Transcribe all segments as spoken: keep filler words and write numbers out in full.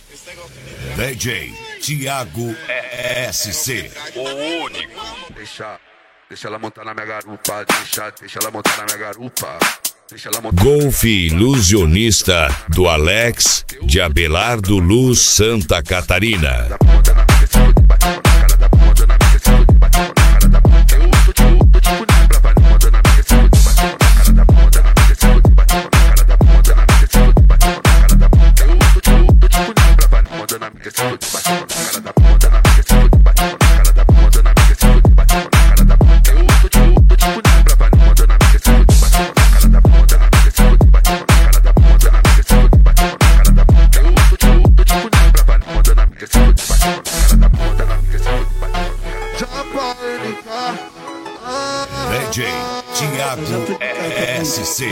D J Thiago S C, o único. Deixa, deixa ela montar na minha garupa, deixa, deixa ela montar na minha garupa. Deixa ela montar. Golfe Ilusionista do Alex de Abelardo Luz, Santa Catarina. D J Thiago S C.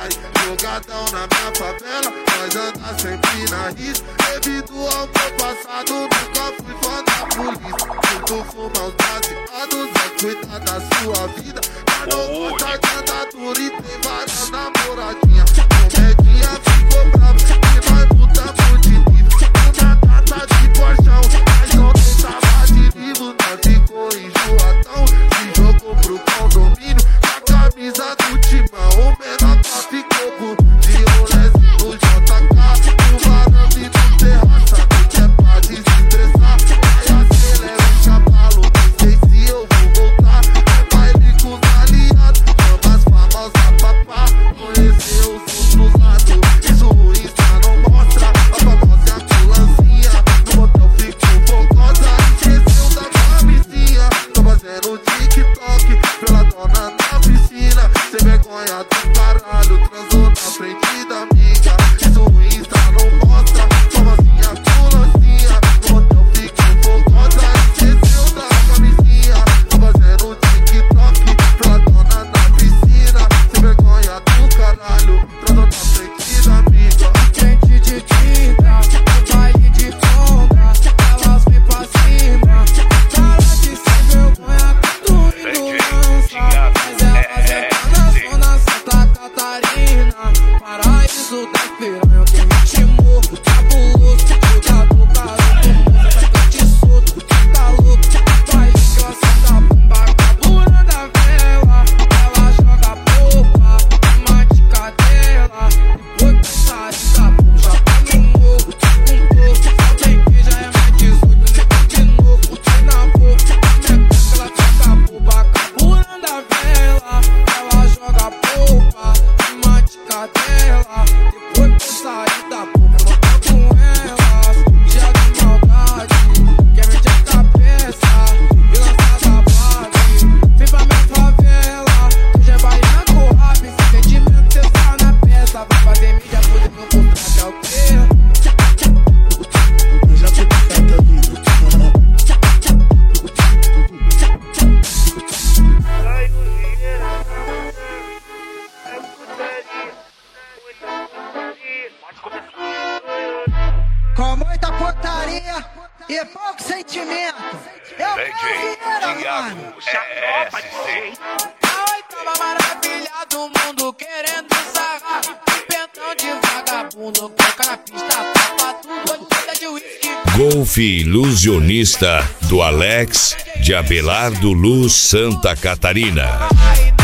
Jogadão na minha favela, nós anda sempre na risca. Devido ao meu passado, nunca fui fã da polícia. Tudo fuma os baseados, é cuidar da sua vida. Mas não gosta de andar duro e tem várias namoradinhas. Comedinha ficou brava e nós mudamos de nível. Uma data de porchão, mas não tem tava de livro. Nós ficou enjoadão, se jogou pro condomínio. A camisa do timão, o menor tá ficou com de Rolex no J K. O varanda e no terraça, que é pra desestressar. Aí acelera o cavalo, não sei se eu vou voltar. É baile com os aliados, chama as famosas papá. Conhecer os outros lados, isso o Insta não mostra. A famosa ambulância, no motel fico fogosa. Esqueceu da camisinha, tô fazendo TikTok pela dona da piscina. Sem vergonha do caralho, transou na frente da amiga. Isso o Insta não mostra. Famosinha ambulância, no motel fico fogosa. Esqueceu da camisinha, tô fazendo TikTok pela dona da piscina. Sem vergonha do caralho, transou na frente da amiga. Frente de tinta, no baile de sombra, elas vêm pra cima. Cara de sem vergonha, tudo indo lança. Mas elas é na zona Santa Catarina, paraíso da piranha, tem ritmo cabuloso. Cuidado, garoto, moça, tá de solto, tá louco. Vai que ela senta a bomba, cabura da vela. Ela joga polpa, temática dela. Depois que sai da bomba, já tá no morro, com toco. Só bem que já é mais dezoito, nego de novo. Sai na boca, minha ela fica boba, cabura da vela. Ela joga polpa, temática dela. Depois que sai da bomba, eu tô com elas. Dia de maldade, quer meter a cabeça e lançar da base. Vem pra minha favela, hoje é baiana com rap. Sem sentimento, cê tá na peça. Vai fazer mídia, poder meu contrato é o quê? Eu já tô com da vida. Com muita portaria e pouco sentimento. É o D J Vieira, Thiago mano. S C. A oitava maravilha do mundo querendo sarrar. Pentão de vagabundo, boca na pista, tapa tudo, botida de whisky. Golfe Ilusionista do Alex de Abelardo Luz, Santa Catarina. Aí